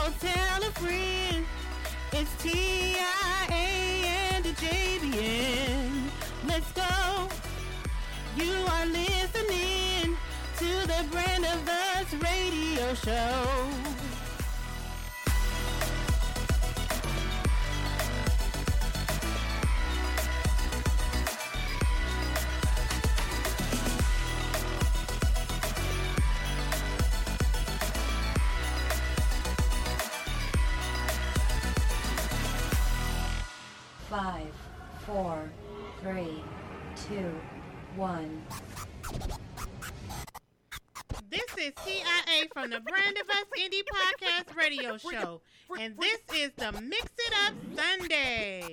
tell a friend. It's TIA and the JBN. Let's go. You are listening to the Brand of Us radio show. Five, 4, 3, 2, 1. This is TIA from the Brand of Us Indie Podcast Radio Show, and this is the Mix It Up Sunday.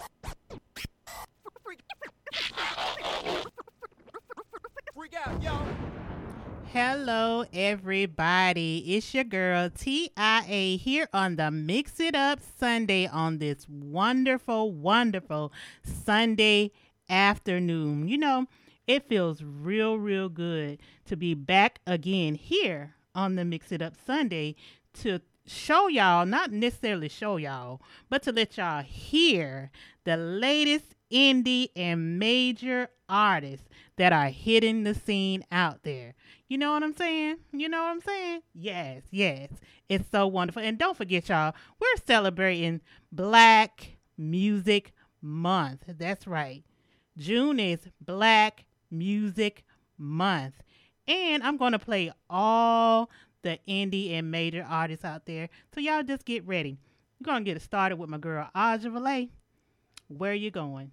Freak out, yo. Hello, everybody. It's your girl TIA here on the Mix It Up Sunday on this wonderful, wonderful Sunday afternoon. You know, it feels real good to be back again here on the Mix It Up Sunday to show y'all, not necessarily show y'all, but to let y'all hear the latest indie and major artists that are hitting the scene out there. You know what I'm saying? You know what I'm saying? Yes. It's so wonderful. And don't forget, y'all, we're celebrating Black Music Month. That's right. June is Black Music Month. And I'm going to play all the indie and major artists out there. So y'all just get ready. We're going to get it started with my girl, Aja Valet. Where you going?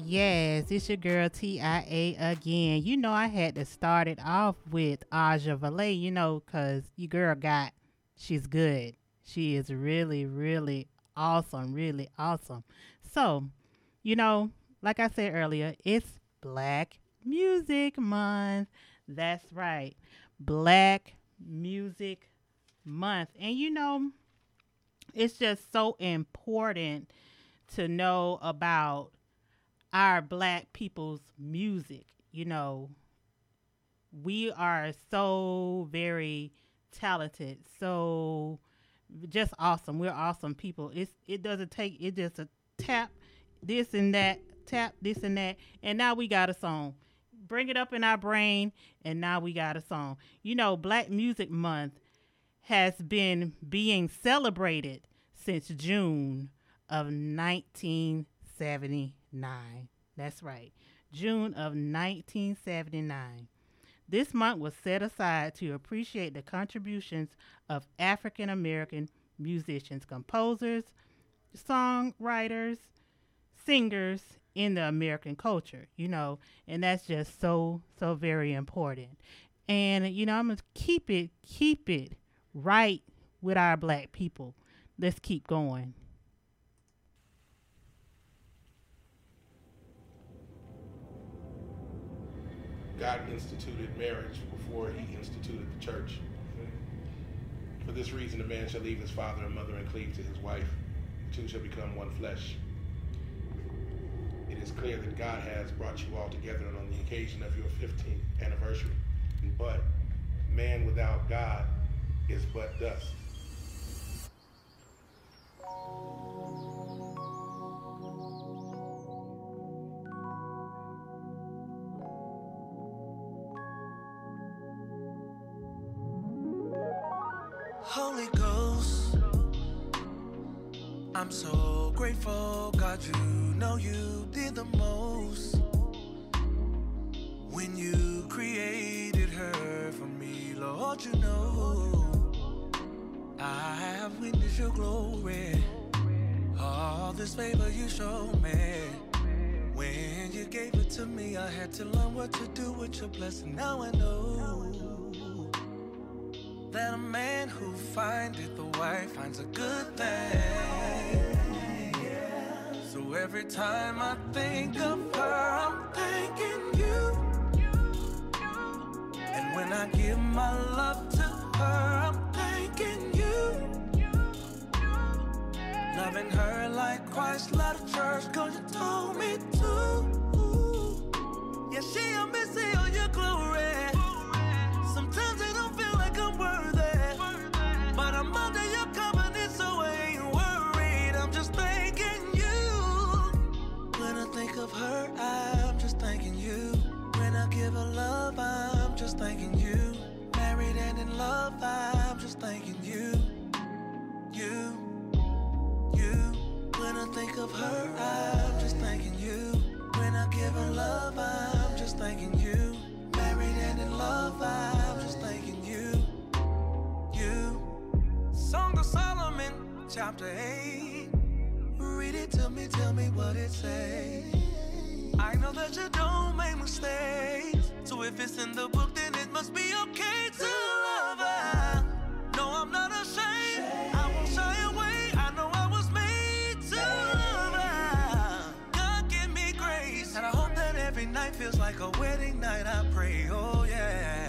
Yes, it's your girl TIA again. You know, I had to start it off with Aja Valet, you know, because your girl she's good. She is really, really awesome, really awesome. So, you know, like I said earlier, it's Black Music Month. That's right, Black Music Month. And, you know, it's just so important to know about our black people's music. You know, we are so very talented, so just awesome. We're awesome people. It doesn't take it just a tap this and that, tap this and that, and now we got a song. Bring it up in our brain, and now we got a song. You know, Black Music Month has been being celebrated since June of 1979. That's right, June of 1979. This month was set aside to appreciate the contributions of African American musicians, composers, songwriters, singers in the American culture, you know, and that's just so very important. And, you know, I'm going to keep it right with our black people. Let's keep going. God instituted marriage before he instituted the church. For this reason, a man shall leave his father and mother and cleave to his wife. The two shall become one flesh. It is clear that God has brought you all together on the occasion of your 15th anniversary. But man without God is but dust. Holy Ghost, I'm so grateful, God, you know you did the most when you created her for me, Lord, you know I have witnessed your glory, all this favor you showed me. When you gave it to me, I had to learn what to do with your blessing. Now I know that a man who findeth the wife finds a good thing. So every time I think of her, I'm thanking you. And when I give my love to her, I'm thanking you. Loving her like Christ loved the church, 'cause you told me to. Yeah, she a missy on your glory. Sometimes I don't feel like I'm worthy, but I'm under your covenant, so I ain't worried. I'm just thanking you. When I think of her, I'm just thanking you. When I give her love, I'm just thanking you. Married and in love, I'm just thanking you. You. When I think of her, I'm just thanking you. When I give her love, I'm just thanking you. Married and in love, I'm just thanking you. Song of Solomon, chapter 8. Read it to me, tell me what it says. I know that you don't make mistakes, so if it's in the book, then it must be okay to love her. No, I'm not ashamed, I won't shy away. I know I was made to love her. God give me grace, and I hope that every night feels like a wedding night. I pray, oh yeah.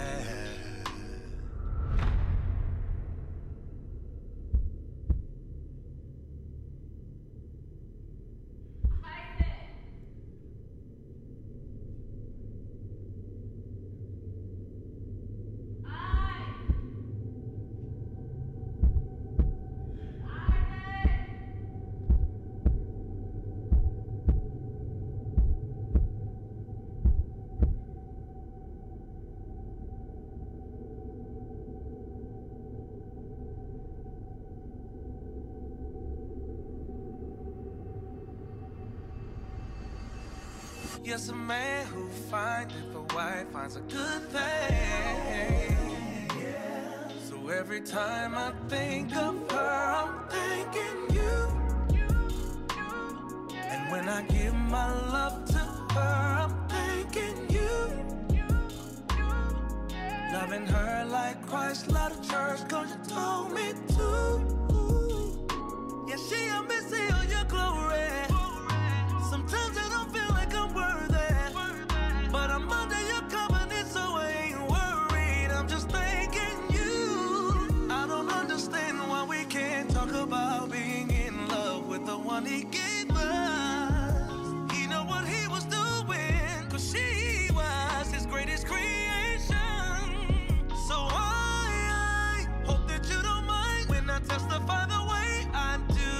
Yes, a man who findeth a wife finds a good thing. So every time I think of her, I'm thanking you. And when I give my love to her, I'm thanking you. Loving her like Christ loved the church, 'cause you told me to. Yeah, she a missy of your glory. Sometimes I don't feel like I'm worthy, but I'm under your covenant, so I ain't worried. I'm just thanking you. I don't understand why we can't talk about being in love with the one he gave us. He know what he was doing, 'cause she was his greatest creation. So I hope that you don't mind when I testify the way I do.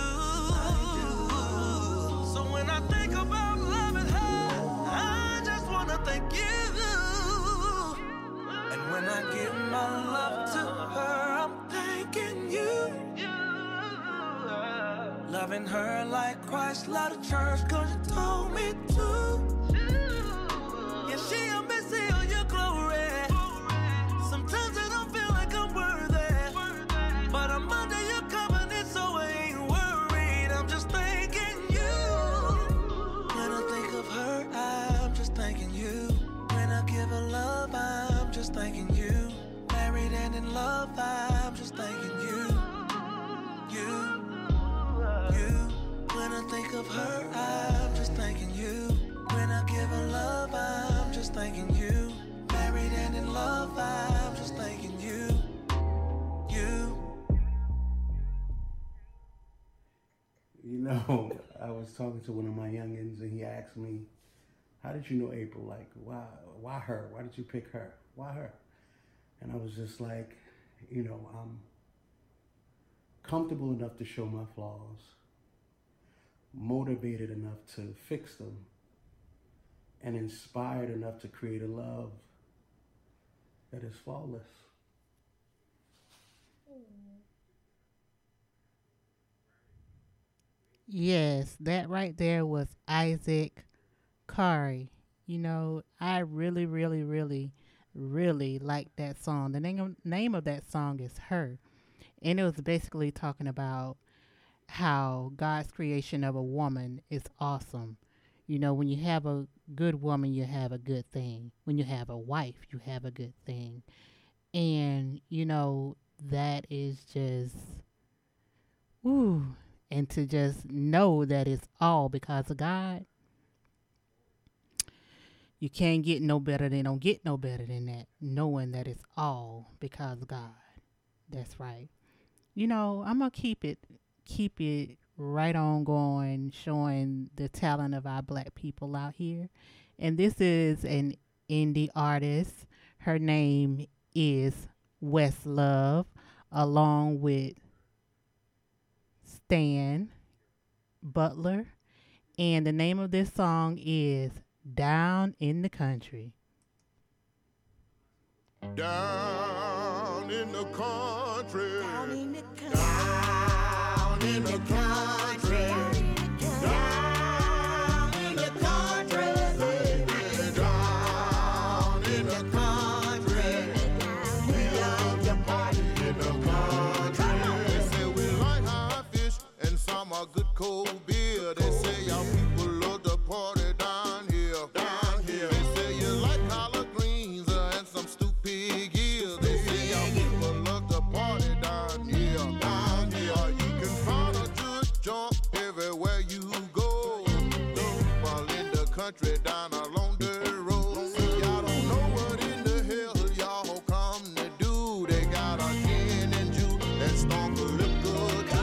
So when I think about loving her, I just wanna thank you. And when I give my love to her, I'm thanking you. Loving her like Christ loved the church, 'cause you told me to. Yeah, she a missy of your glory. Sometimes I don't feel like I'm worthy, but I'm under your covenant, so I ain't worried. I'm just thanking you. When I think of her, I'm just thanking you. When I give her love, I'm just thanking you. Married and in love, I'm just thanking you. When I think of her, I'm just thanking you. When I give her love, I'm just thanking you. Married and in love, I'm just thanking you. You know, I was talking to one of my youngins, and he asked me, "How did you know April? Like, why her? Why did you pick her? Why her?" And I was just like, you know, I'm comfortable enough to show my flaws, motivated enough to fix them, and inspired enough to create a love that is flawless. Yes, that right there was Isaac Kari. You know, I really, really, really, really like that song. The name of that song is Her. And it was basically talking about how God's creation of a woman is awesome. You know, when you have a good woman, you have a good thing. When you have a wife, you have a good thing. And, you know, that is just, ooh. And to just know that it's all because of God, you can't get no better. They don't get no better than that, knowing that it's all because of God. That's right. You know, I'm going to keep it right on going, showing the talent of our black people out here. And this is an indie artist. Her name is Westlove, along with Stan Butler. And the name of this song is Down in the Country. Down in the country. Down in the country. Down in the country. Down in the country. Baby, down in the country. We love to party in the country. They say we like high fish and some are good cold beer. They say y'all people love to party down here. Down here. They say you like collard greens and some stupid pig ears. They say y'all people love to party down here. Down here. You can find a good jump everywhere you go. While in the country down along the road. See, y'all don't know what in the hell y'all come to do. They got a gin and juice and stunk a liquor too.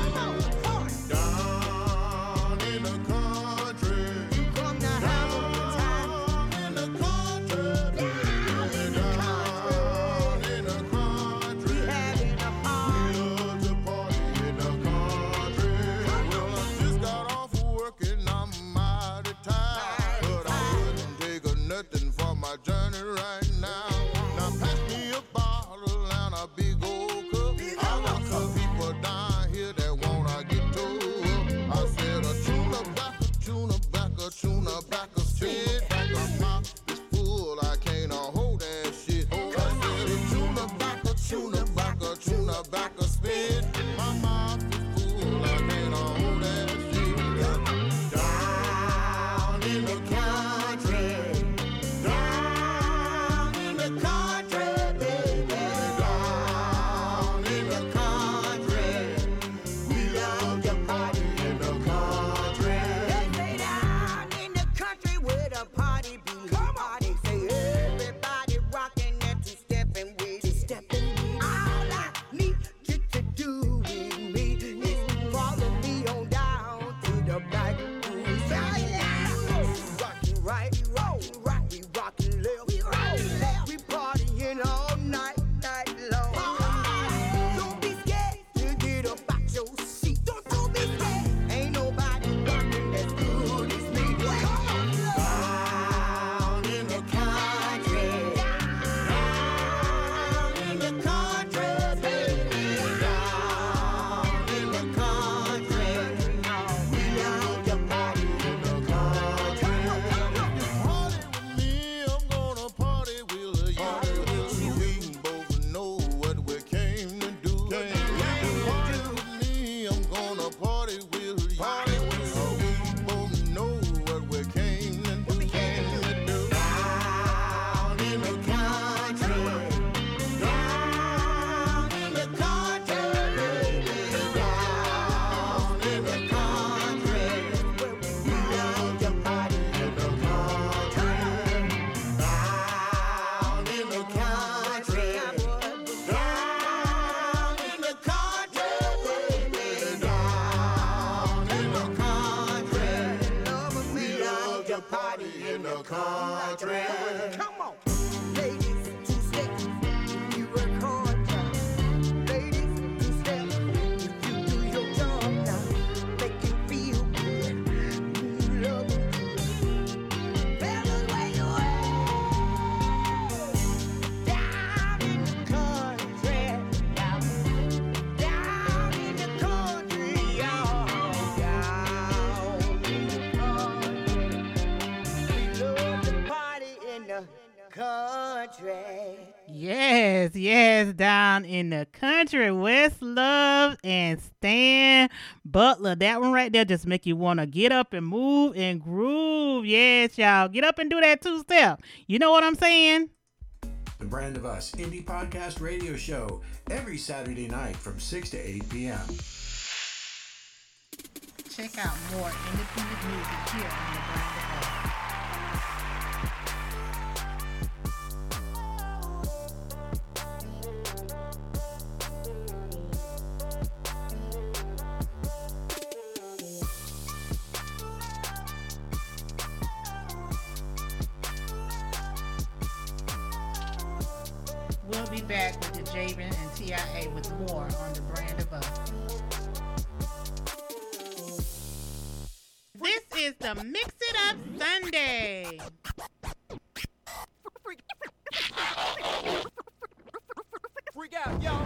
Down in the country. You come to have a good time. Down in the country. Down in the country. We love to party in the country. Well, I just got off work and I'm mighty tired, but I wouldn't take nothing for my journey right now. Now pass me a bottle and a big old cup. I got some people down here that wanna get told. I said a tuna back, a tuna back, a tuna back, a spit. My mouth is full, I can't hold that shit. I said a tuna back, a tuna back, a tuna back, a spit. My mouth is full, I can't hold that shit. Down in the country. Yes, down in the country. West Love and Stan Butler. That one right there just make you want to get up and move and groove. Yes, y'all. Get up and do that two-step. You know what I'm saying? The Brand of Us Indie Podcast Radio Show every Saturday night from 6 to 8 p.m. Check out more independent music here on the Brand of Us. We'll be back with the Javen and TIA with more on the Brand of Us. This is the Mix It Up Sunday. Freak out, yo.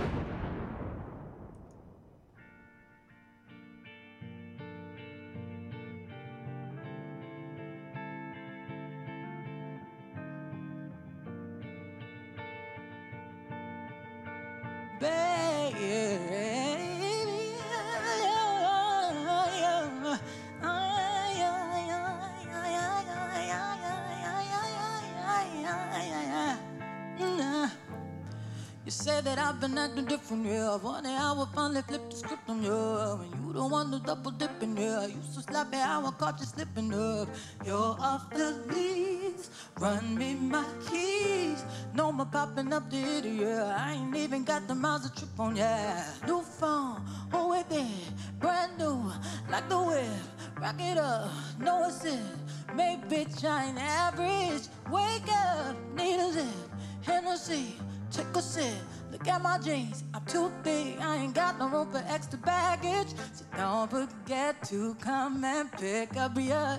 You say that I've been acting different, yeah. Funny how I finally flipped the script on you. And you the one to double dipping, yeah. Used to slap me how I caught you slipping up. You're off the leash, run me my keys. No more popping up the idiot, yeah. I ain't even got the miles to trip on, yeah. New phone, who it be? Brand new, like the whip. Rock it up, no assist. Make bitch, I ain't average. Wake up, need a zip. Hennessy, take a sip. Look at my jeans, I'm too big. I ain't got no room for extra baggage. So don't forget to come and pick up your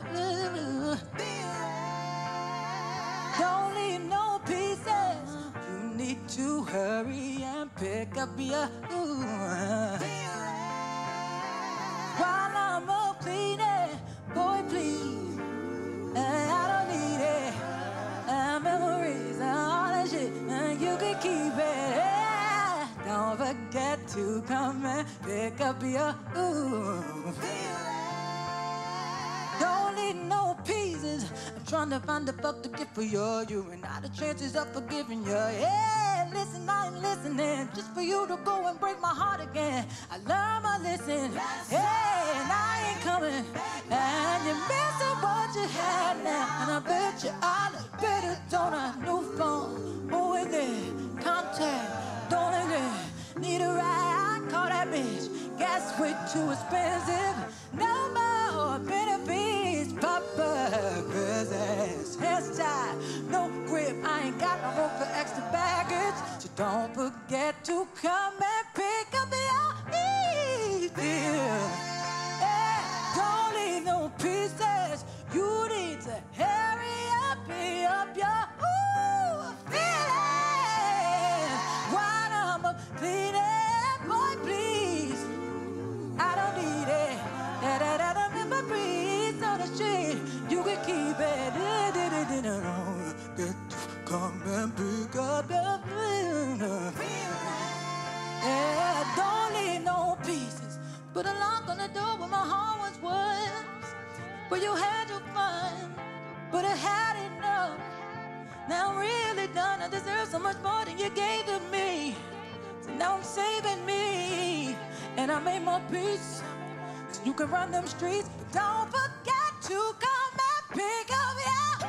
Don't leave no pieces. You need to hurry and pick up your While I'm up cleaning, boy please, I don't need it. Memories and all that shit, and you can keep it. Don't forget to come and pick up your Don't need no pieces. I'm trying to find the fuck to get for you. You and I the chances of forgiving you. Yeah, listen, I ain't listening just for you to go and break my heart again. I learned my lesson. Yeah, and I ain't coming. And you're missing what you had now. And I bet you I look better, don't I? New phone, who is it? Contact, don't agree. Need a ride, call that bitch. Gas way too expensive. No more benefits. Papa, business, hairstyle, no grip. I ain't got no room for extra baggage. So don't forget to come and pick up your Don't leave no pieces. You need to hurry up, pick up your feeling. While I'm up cleaning, boy, please. I don't need it. Da remember breeze on the street. You can keep it. Get to come and pick up your Yeah, don't leave no pieces. Put a lock on the door where my heart once was. Where you had your fun, but I had enough. Now I'm really done. I deserve so much more than you gave to me. So now I'm saving me, and I made my peace. So you can run them streets, but don't forget to come and pick up your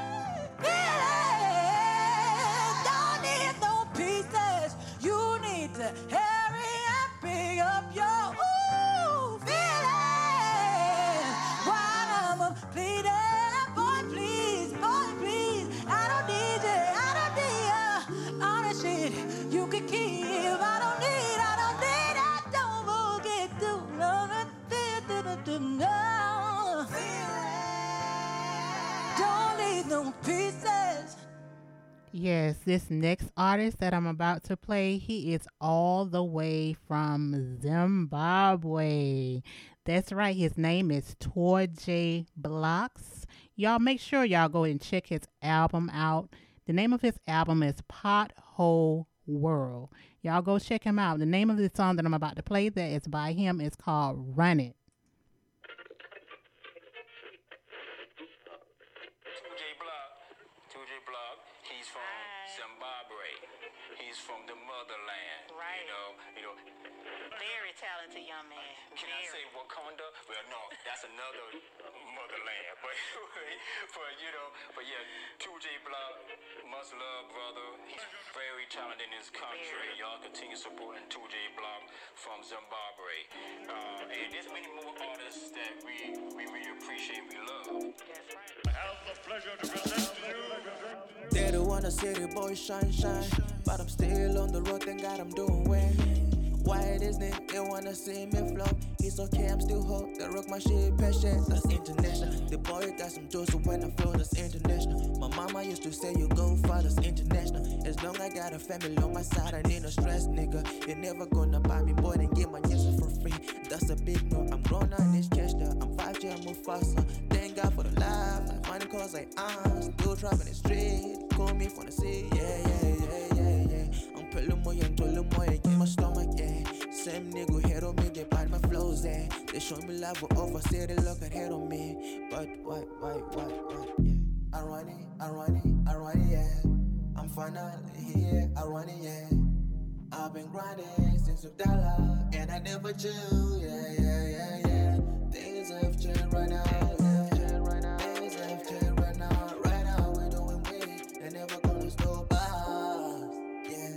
feelings. Don't need no pieces. You need to hurry and pick up your feelings. While I'm pleading, boy, please, I don't need you, all that shit you can keep. I don't need, don't forget to love it. Don't leave no pieces. Yes, this next artist that I'm about to play, he is all the way from Zimbabwe. That's right. His name is Torjay Blocks. Y'all make sure y'all go and check his album out. The name of his album is Pothole whole world. Y'all go check him out. The name of the song that I'm about to play that is by him is called Run It. 2J Block, he's from Zimbabwe. He's from the motherland. Right. You know. Very talented young man. Can I say Wakanda? Well, no, that's another motherland. But yeah, 2J Block, much love, brother. He's very talented in his country. Y'all continue supporting 2J Block from Zimbabwe. And there's many more artists that we really appreciate and we love. That's right. I have the pleasure to present to you. They don't wanna see the boy shine, but I'm still on the road, thank God I'm doing well. Why this nigga, they wanna see me flop. It's okay, I'm still hot, they rock my shit, passion, that's international. The boy got some juice, so when I flow, that's international. My mama used to say you go far, that's international. As long I got a family on my side, I need no stress, nigga. You're never gonna buy me, boy, and get my music for free. That's a big no, I'm grown on this cash now. I'm 5G, I move faster. Thank God for the life, like money cause like still trapping the street. Call me from the sea, yeah. I'm pulling more and tolling more, get my stomach, yeah. Same nigga head on me, they bite my flows, yeah. They show me love, but over, say they look at head on me. But why, yeah. I run it, yeah. I'm finally here, I run it, yeah. I've been grinding since $1, and I never chill, yeah. Things have changed right now, yeah. Things have changed right now, we're doing big, they're never gonna stop us, yeah.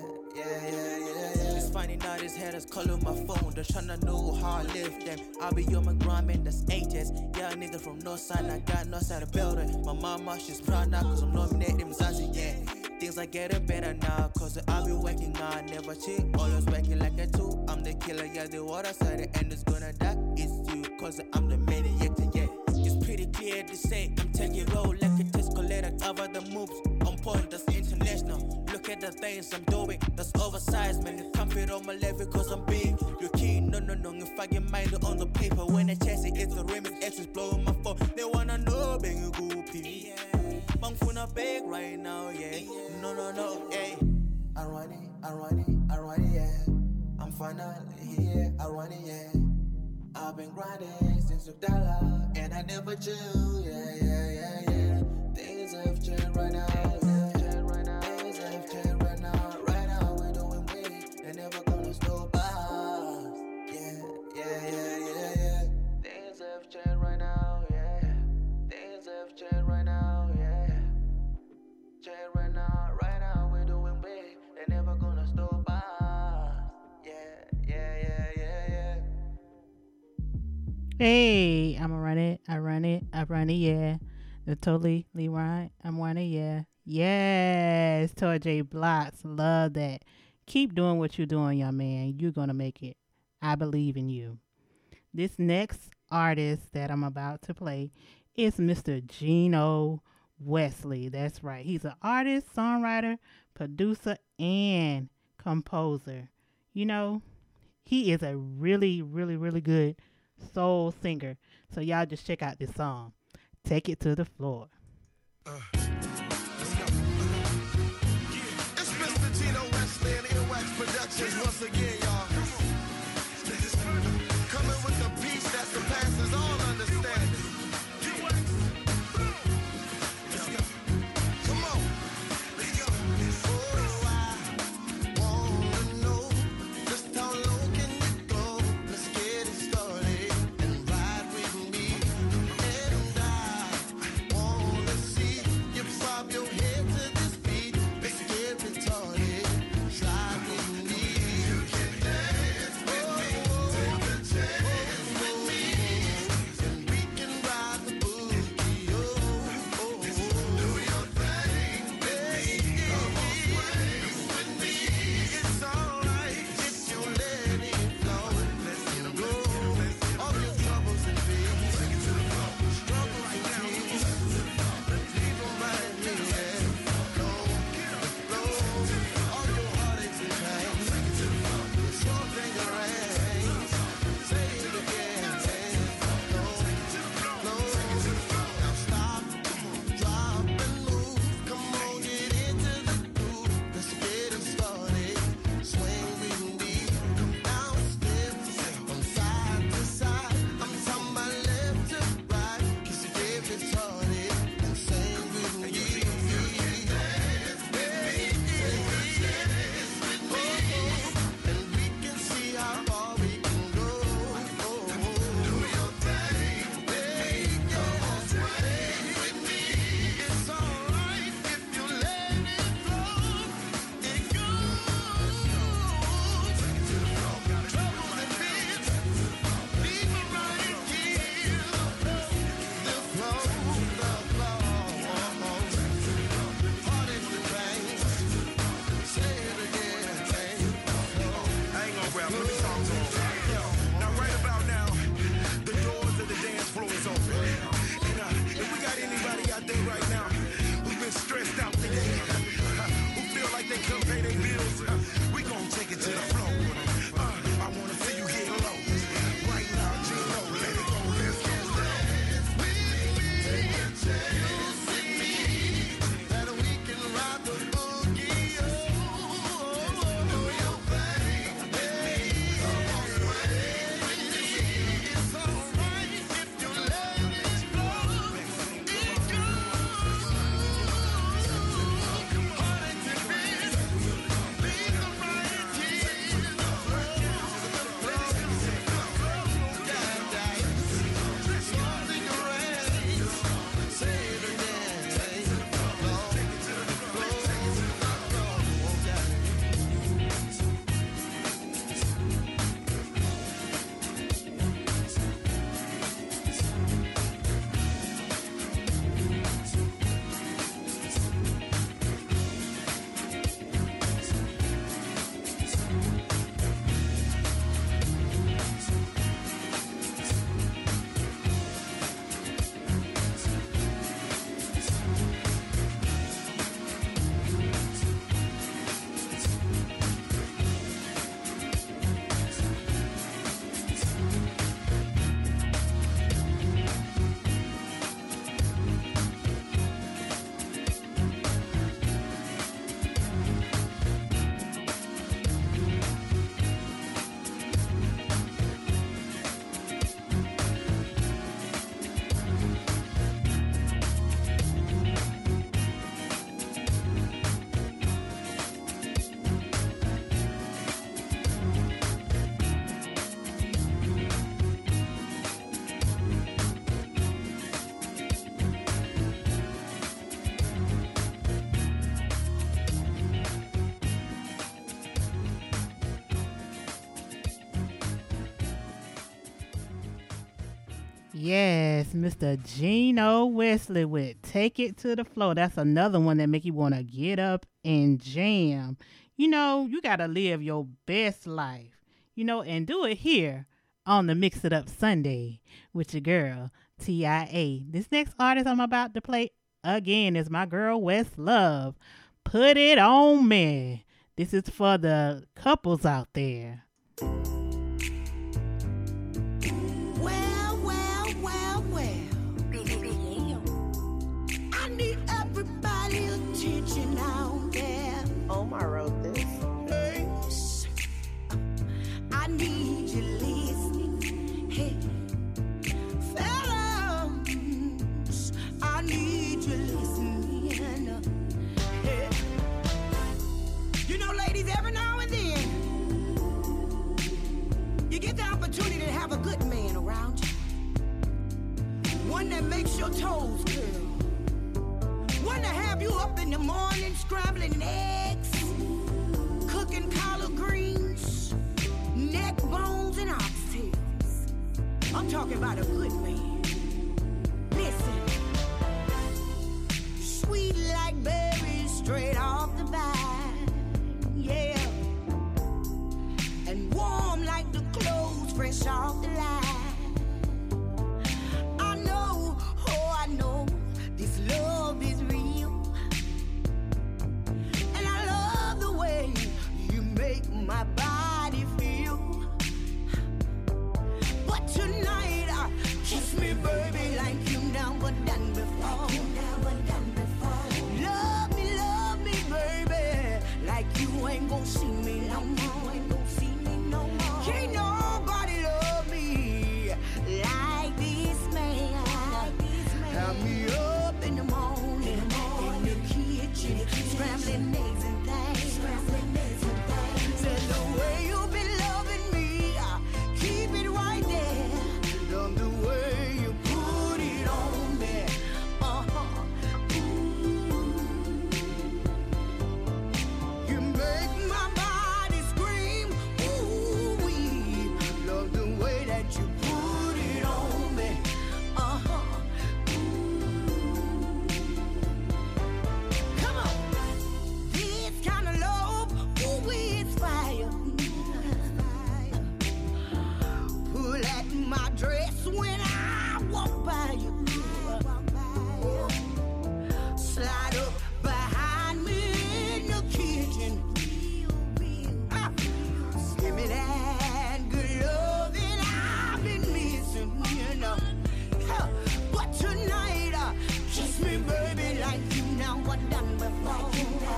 It's funny now, these haters calling my phone, they're tryna know how I live them. I'll be on my grind, man, that's ages. Yeah, nigga from Northside, I got Northside of building. My mama, she's proud now, cause I'm nominated in Zazie, yeah. Things are getting better now, cause I'll be working hard, never cheat, always working like a two. I'm the killer, yeah, the water side, the end is gonna die. It's you, cause I'm the maniac, yeah. It's pretty clear to say, I'm taking roll like a test collector, cover the moves. On point, that's international. Look at the things I'm doing, that's oversized, man. You can't fit on my level cause I'm big. You're keen, no. If I get mine on the paper, when I chase it, it's the remix, X is blowing my phone. They wanna know, bang you go pee. Bang phone big right now, yeah. No, yeah. I run it, yeah. I'm finally here, I run it, yeah. I've been grinding since $1, and I never chill, yeah. Things have changed right now, yeah. Things have changed right now, we're doing big, they're never gonna stop us, yeah. Things have changed right now, yeah. Things have changed right now, yeah. Change right now, we're doing big, they're never gonna stop us, yeah. Hey, I'ma run it, I run it, yeah. The totally right, I'm running, yeah. Yes, 2J Blocks, love that. Keep doing what you're doing, young man. You're gonna make it. I believe in you. This next artist that I'm about to play is Mr. Geno Wesley. That's right. He's an artist, songwriter, producer, and composer. You know, he is a really, really, really good soul singer. So y'all just check out this song. Take it to the floor. It's Mr. Geno Wesley and Earwax Productions once again, y'all. Coming with the peace that surpasses all understanding. Let's go. Come on. Let's go. Oh, I wanna know just how low can you go? Let's get it started and ride with me. And I wanna see Yes, Mr. Geno Wesley with Take It to the Floor. That's another one that make you want to get up and jam. You know, you got to live your best life, you know, and do it here on the Mix It Up Sunday with your girl, TIA. This next artist I'm about to play again is my girl, Westlove. Put It On Me. This is for the couples out there. I need everybody's attention out there. Oh, I wrote this. I need you listening. Hey, fellas, I need you listening. Hey. You know, ladies, every now and then, you get the opportunity to have a good man around you. One that makes your toes curl. One to have you up in the morning scrambling eggs, cooking collard greens, neck bones and oxtails. I'm talking about a good man. Listen, sweet like berries straight off the vine, yeah, and warm like the clothes fresh off the line. I know, oh I know, this love is real. My body feel, but tonight kiss me, baby, like you never done before. Love me, baby, like you ain't gon' see me no more. Can't nobody love me like this man. Have me up in the morning in the kitchen, scrambling eggs and things. The way you've been loving me, keep it right there. Love the way you put it on me. You make my body scream. Ooh-wee. Love the way that you put it on me. Come on. This kind of love, ooh-wee, it's fire. Pull at my dress when I walk by you. Slide up behind me in the kitchen. Give me that good loving I've been missing, you know. But tonight, kiss me, baby, like you never done before.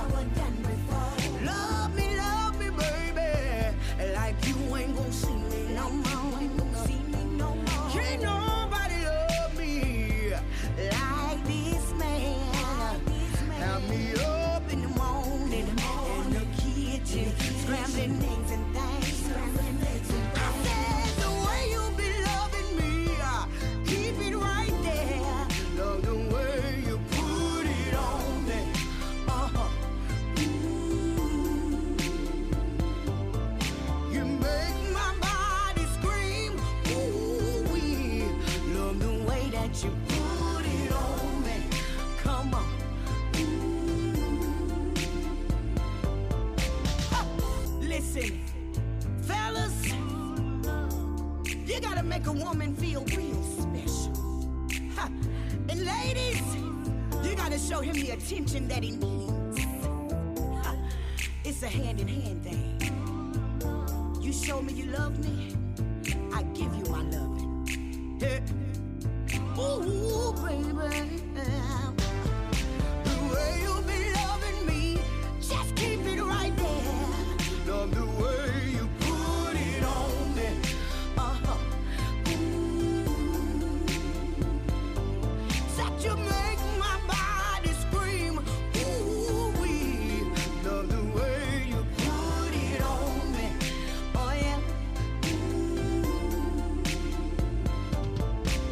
Love me, baby, like you ain't gon' see me no more. Can't nobody love me like this man. Have me up in the morning in the kitchen, scrambling eggs and things. I said the way you been loving me, keep it right there. Love the way you put it on me. You make my body scream. Ooh-wee. Love the way that you put it on me. Come on. Listen, fellas, you gotta make a woman feel real special. And ladies, you gotta show him the attention that he needs. It's a hand-in-hand thing. You show me you love me, I give you my loving. Yeah. Ooh, baby. The way you've been loving me, just keep it right there. Love the way you put it on me. That you make my body scream. Ooh-wee. Love the way you put it on me. Oh yeah.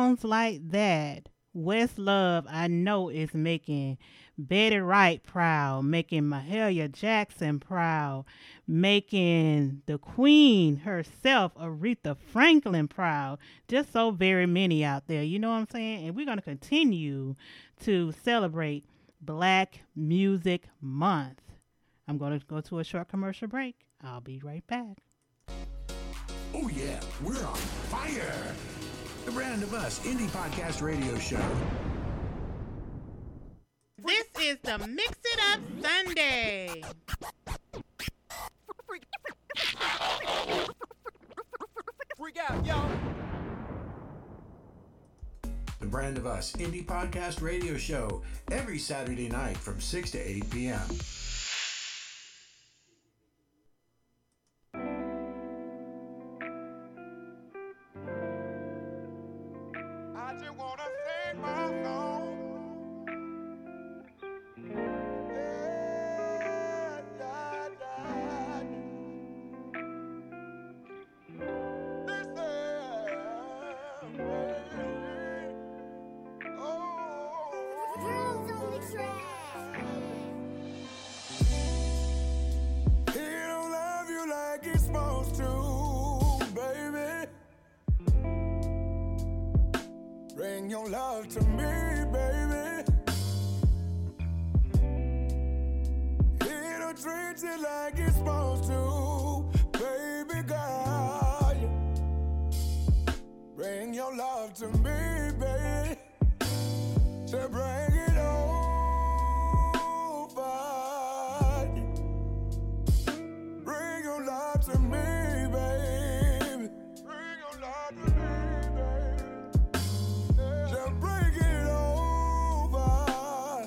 songs like that, Questlove, I know, is making Betty Wright proud, making Mahalia Jackson proud, making the Queen herself, Aretha Franklin, proud. Just so very many out there. You know what I'm saying? And we're going to continue to celebrate Black Music Month. I'm going to go to a short commercial break. I'll be right back. Oh yeah, we're on fire! The Brand of Us Indie Podcast Radio Show. This is the Mix It Up Sunday. Freak out, yo. The Brand of Us Indie Podcast Radio Show every Saturday night from 6 to 8 p.m. I just wanna sing my song. He don't love you like he's supposed to, baby. Bring your love to me, baby. He don't treat you like he's supposed to, baby girl. Bring your love to me, baby. To bring it over. Bring your love to me, baby. Bring your love to me, baby. To bring it over.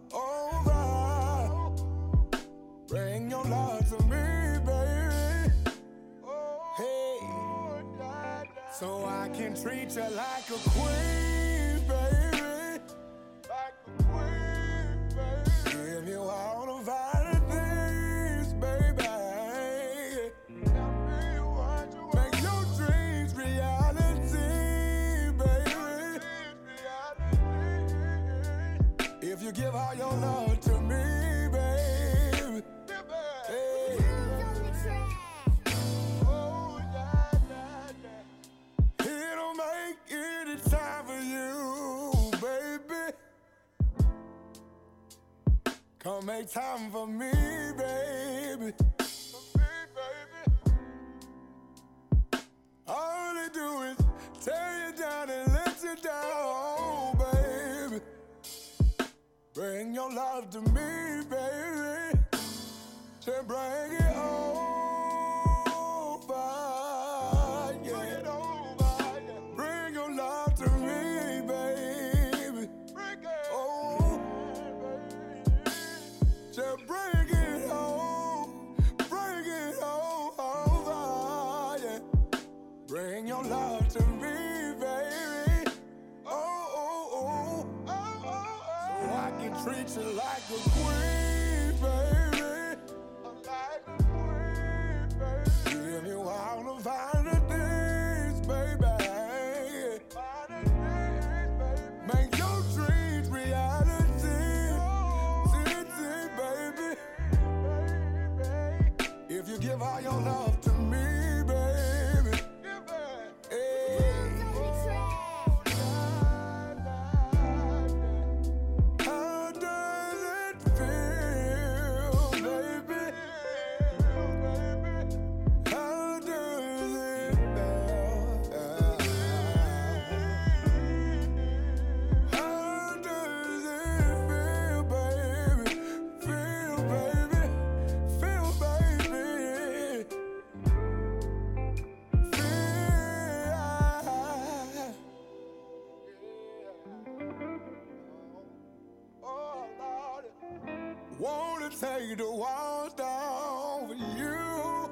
Bring your love to me, baby. Hey, so I can treat you like a queen, baby. Give you all the vital things, baby. Make your dreams reality, baby. If you give all your love to me, baby. Hey. He don't make any time for you, baby. Come make time for me, baby. All they do is tear you down and let you down, baby. Bring your love to me, baby. To bring it over, yeah. Bring your love to me, baby. Oh, to bring it home, yeah. Bring your love to me, baby. So I can treat you like a queen, baby. Give you all the finer things, baby. Make your dreams reality, baby. If you give all your love to me, baby. Hey. How does it feel, baby? How does it feel? How does it feel, baby? Feel, baby. Feel, baby. Wanna take the walls down for you.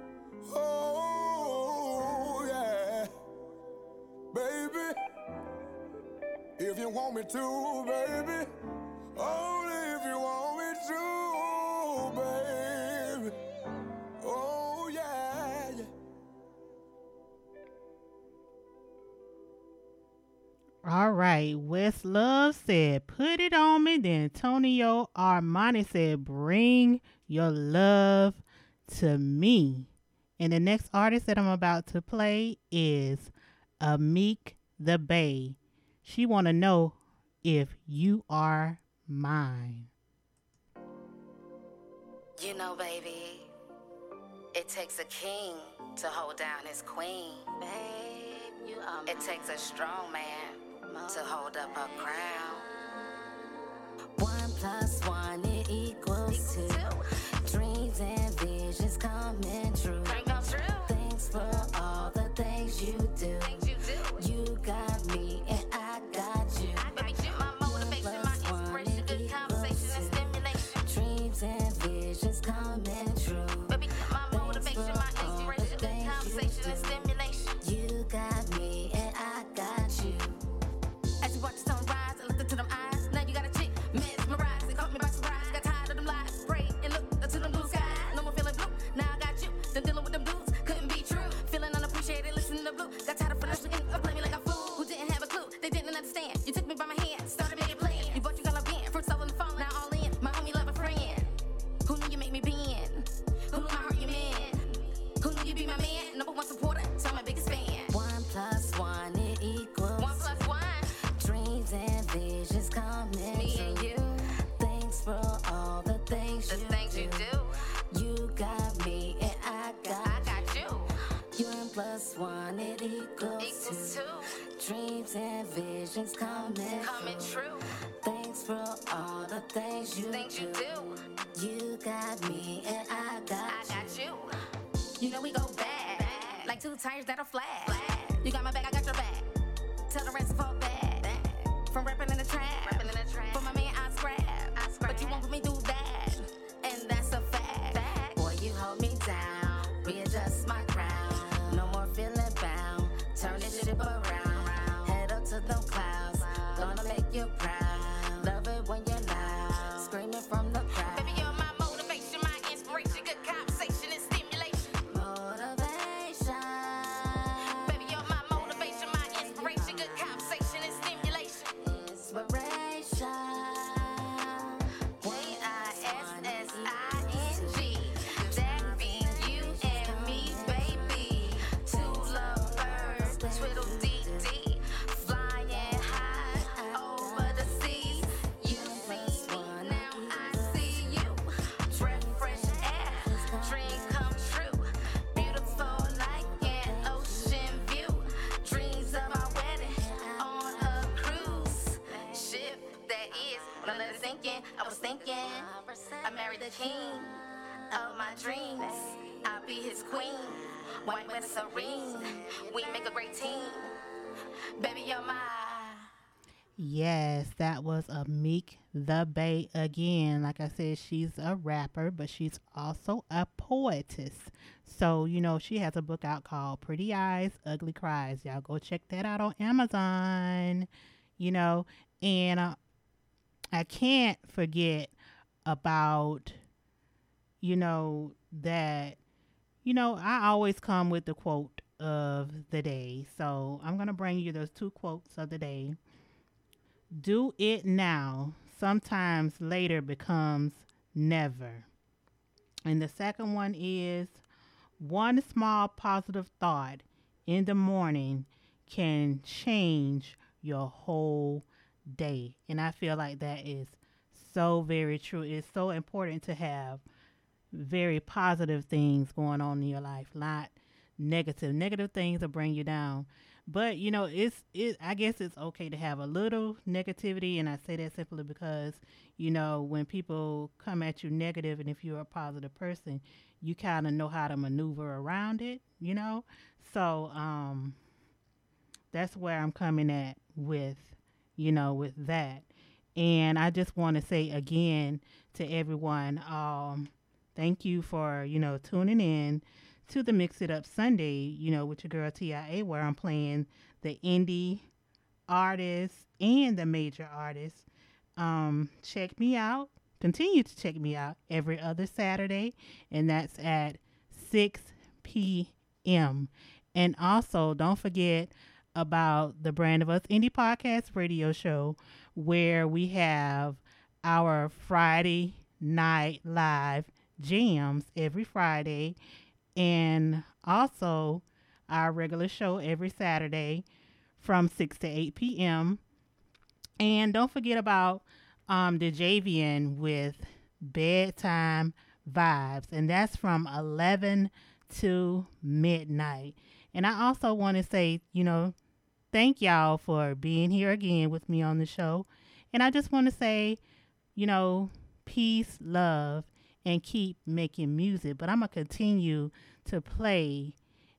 Oh, yeah. Baby, if you want me to, baby. Only if you want me to, baby. Oh, yeah, yeah. All right. West Love said, put it on me. Then Antonio Armani said, bring your love to me. And the next artist that I'm about to play is Amik the Bay. She want to know if you are mine. You know, baby, it takes a king to hold down his queen. Babe, you are mine. It takes a strong man to hold up a crown. 1 + 1 it equals 2. Dreams and visions coming true. Thanks for all the things you do. You got me and I got you. My motivation, my inspiration, good conversation and stimulation. Dreams and visions coming true. Baby, my motivation, my inspiration, good conversation and stimulation. You got me and I got you. As you watch the sunrise, I looked into them eyes. Now you got a chick, mesmerized. It caught me by surprise. Got tired of them lies. Pray and look into them blue skies. No more feeling blue. Now I got you. Then dealing with them dudes couldn't be true. Feeling unappreciated, listening to blue. Got tired of feeling and play me like a fool. Who didn't have a clue? They didn't understand. You took me by my hand, started making plans. You bought you got again. Fruits all on the phone, now all in. My homie love a friend. Who knew you make me bend? Who knew my heart you meant? Who knew you be my man? Number 1 supporter, so I'm my biggest fan. 1 + 1 it equals 1 + 1. Dreams and visions coming. Me and you. Thanks for all the things you do. You got me and I got you. 1 + 1 it equals 2. Dreams and visions coming true. Thanks for all the things you do. You got me and I got you. You know we go back, like 2 tires that are flat. You got my back, I got your back. Tell the rest to fall back. From rapping in the trap, for my man I scrap. But you won't put me through that, and that's a fact. Boy, you hold me down, readjust my crown. No more feeling bound, turn this ship around. Head up to them clouds, gonna make you proud. Love it when you're loud, screaming from the crowd. Baby, you're my motivation, my inspiration, good conversation and stimulation. Motivation. Baby, you're my motivation, my inspiration, good conversation and stimulation. Inspiration. K-I-S-S-I-N-G. That be you and me, baby. 2 lovebirds, twiddle dee-dee. Flying high over the seas. You see me, now I see you. Breath, fresh air, dream come true. Beautiful like an ocean view. Dreams of our wedding on a cruise ship that is. When I let it sink in, I was thinking I married the king of my dreams. I'll be his queen, white weather serene. We make a great team. Baby, you're my. Yes, that was Amik the Bay again. Like I said, she's a rapper, but she's also a poetess. So, you know, she has a book out called Pretty Eyes, Ugly Cries. Y'all go check that out on Amazon, you know. And I can't forget about, you know, that, you know, I always come with the quote of the day. So I'm going to bring you those 2 quotes of the day. Do it now. Sometimes later becomes never. And the second one is, one small positive thought in the morning can change your whole day. And I feel like that is so very true. It's so important to have very positive things going on in your life, not negative. Negative things will bring you down. But, you know, I guess it's okay to have a little negativity, and I say that simply because, you know, when people come at you negative, and if you're a positive person, you kind of know how to maneuver around it, you know? So that's where I'm coming at with, you know, with that. And I just want to say again to everyone, thank you for, you know, tuning in to the Mix It Up Sunday, you know, with your girl TIA, where I'm playing the indie artists and the major artists. Check me out. Continue to check me out every other Saturday, and that's at 6 p.m. And also, don't forget, about the Brand of Us Indie Podcast radio show, where we have our Friday night live jams every Friday, and also our regular show every Saturday from 6 to 8 p.m. And don't forget about the JVN with Bedtime Vibes, and that's from 11 to midnight. And I also want to say, thank y'all for being here again with me on the show. And I just want to say, peace, love, and keep making music. But I'm going to continue to play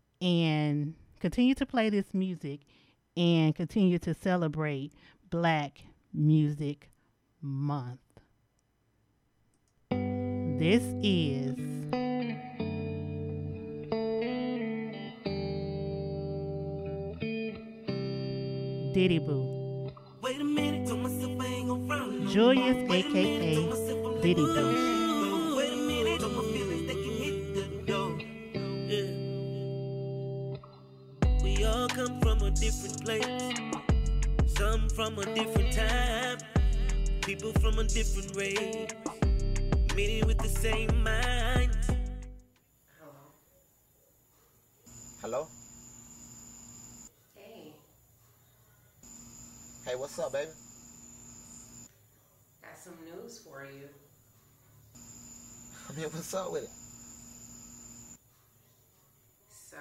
this music and continue to celebrate Black Music Month. This is Diddy Boo. Wait a minute, told myself I ain't gon' front. Julius, aka Diddy Boo. Wait a minute, told my feelings they can hit the door. Yeah. We all come from a different place. Some from a different time. People from a different race. Many with the same minds. Hello? Hey, Hey, what's up, baby? got some news for you. I mean, what's up with it? So,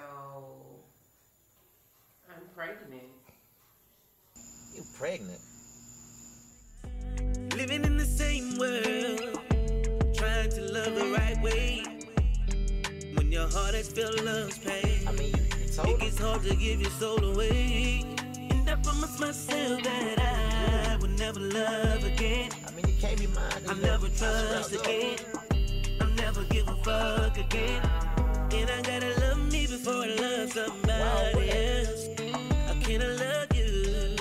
I'm pregnant. You pregnant? Living in the same world, trying to love the right way. When your heart has felt love's pain, I mean, you told it gets hard to give your soul away. And I promised myself that I would never love again. I mean, you can't be mine. I'll never trust again. I'll never give a fuck again. And I gotta love me before I love somebody else. How can I love you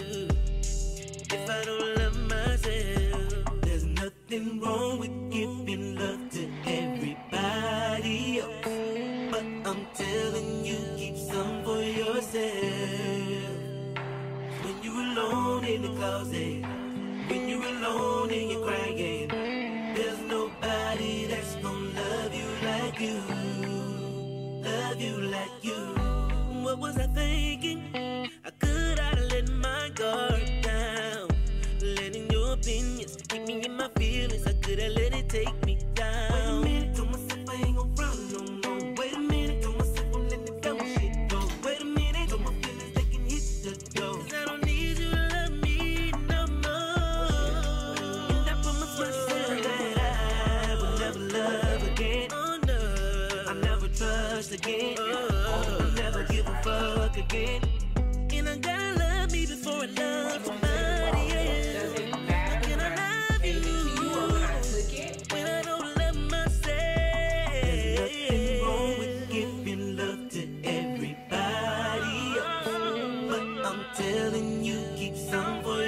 if I don't love myself? There's nothing wrong with giving love to everybody else, but I'm telling you, keep some for yourself. When you're alone in the closet, when you're alone and you're crying, there's nobody that's gonna love you like you. Love you like you. What was I thinking? I could have let my guard down. Letting your opinions keep me in my feelings. I could have let it take me down. Wait a minute, told myself I ain't gon' run no more. Wait a minute, told myself I'm letting the dumb shit go. Wait a minute, told my feelings they can hit the door. 'Cause I don't need you to love me no more. And I promised myself that I would never love again. Oh no, I'll never trust again. I'll never give a fuck again. And I gotta love me before I love somebody else. How can I love you when I don't love myself? There's nothing wrong with giving love to everybody else, but I'm telling you, keep some for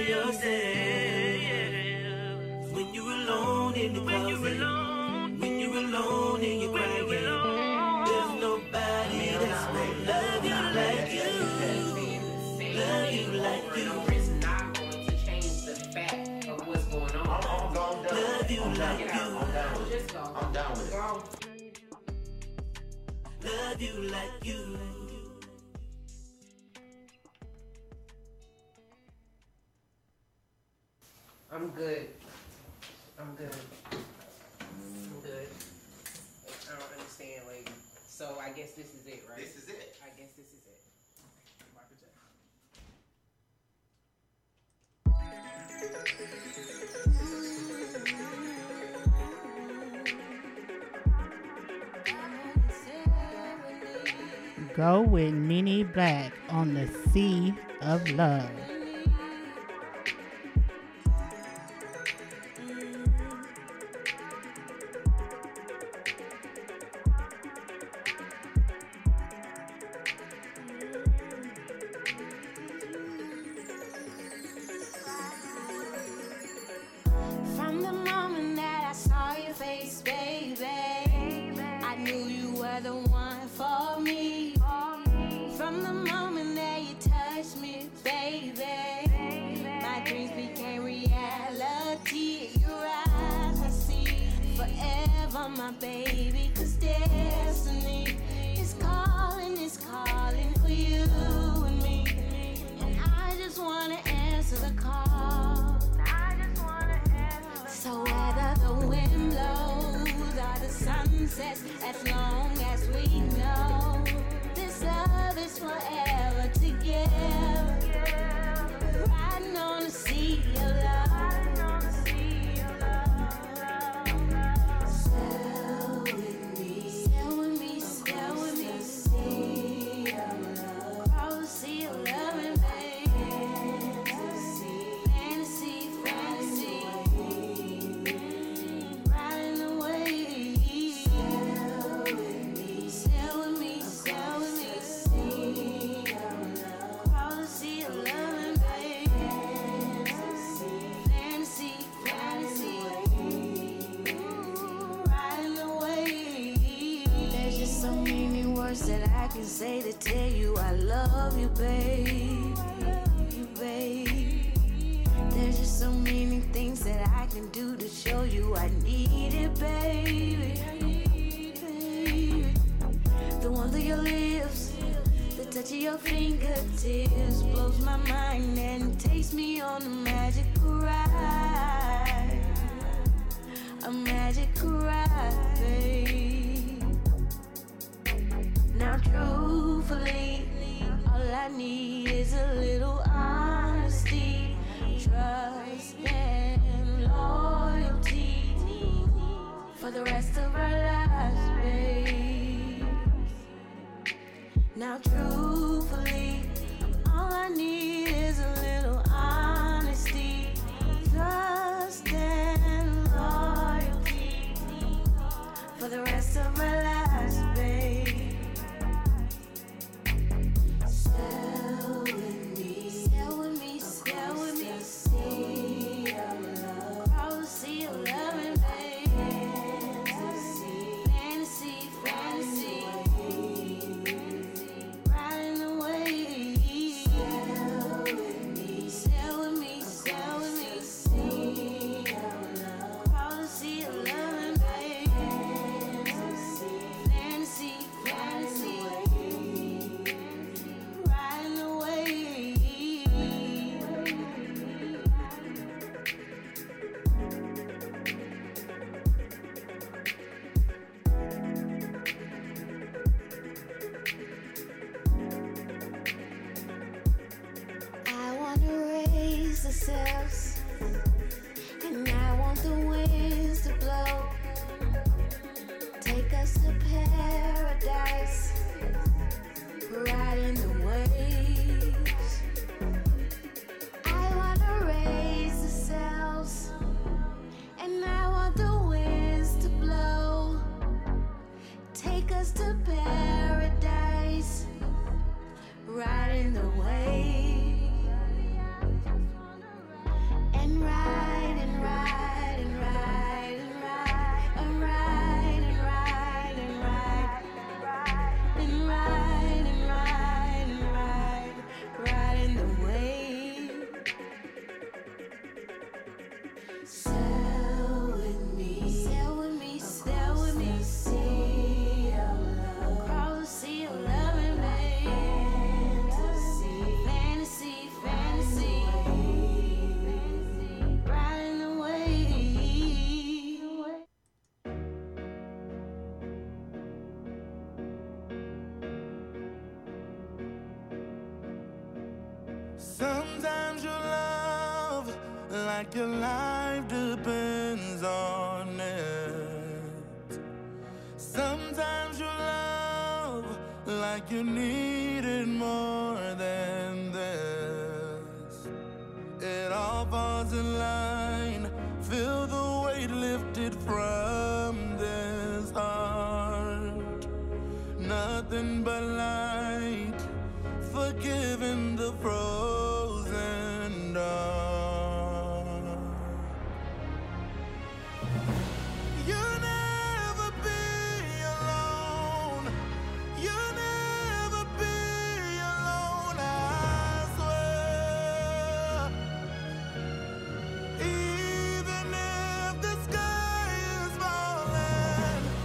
yourself. When you're alone in the closet, when you're alone and you're crying, there's nobody that's gonna love you like you. Love you like you. It's not going to change the fact of what's going on. Love you like you. Just go. I'm down with it. Go. Love you like you. I'm good. I'm good. I'm good. I don't understand, lady. So I guess this is it, right? This is it. I guess this is it. Michael Jackson. Go with Nene Black on the Sea of Love. From the moment that I saw your face, baby, I knew you were the one for me. From the moment that you touched me, my baby, 'cause destiny is calling for you and me. And I just wanna answer the call. So whether the wind blows or the sun sets, as long as we know this love is forever together, riding on the sea of love. Sail with me, sail with me, sail with me, sea of love, across the sea of love and fantasy, fantasy, riding away. Sail with me, sail with me, sail with me, sea of love, across the sea of love and fantasy, fantasy, riding away. There's just so many words that I can say to tell you I love you, babe. You, babe. There's just so many things that I can do to show you I need it, baby. The warmth of your lips, the touch of your fingertips blows my mind and takes me on a magic ride. A magic ride, babe. Now truthfully, all I need is a little honesty, trust and loyalty for the rest of our lives, babe. Now truthfully, all I need is a little honesty, trust and loyalty for the rest of our lives, babe. Sail with me, sail with me, sail with me, sea of love, across the sea of love and fantasy, fantasy, riding away. Sail with me, sail with me, sail with me, sea of love, across the sea of love and fantasy, fantasy, riding away. I wanna raise the sails, and I want the winds to blow, take us to paradise, riding the waves. I wanna raise the sails, and I want the winds to blow, take us to paradise, riding the waves. And ride and ride and ride and ride and ride and ride and ride and ride and ride and ride, riding the wave. Sail with me, sail with me, sail with me, sea of love, across the sea of love and fantasy, fantasy, riding away. Sometimes you love like your life depends on it. Sometimes you love like you need it more than this. It all falls in line. Feel the weight lifted from this heart. Nothing but light, forgiving the frozen dawn. You'll never be alone. You'll never be alone, I swear. Even if the sky is falling,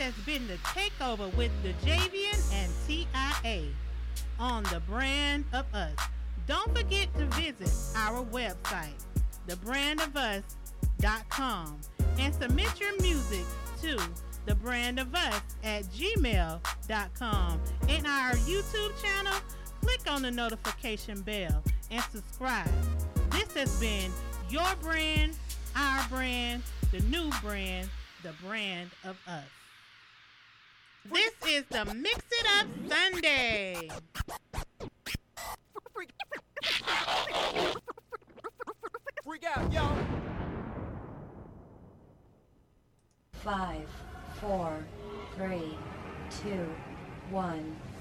has been the takeover with the Javian and TIA on the Brand of Us. Don't forget to visit our website, thebrandofus.com, and submit your music to thebrandofus@gmail.com. In our YouTube channel, click on the notification bell and subscribe. This has been your brand, our brand, the new brand, the Brand of Us. This is the Mix It Up Sunday. Freak out, y'all. 5, 4, 3, 2, 1.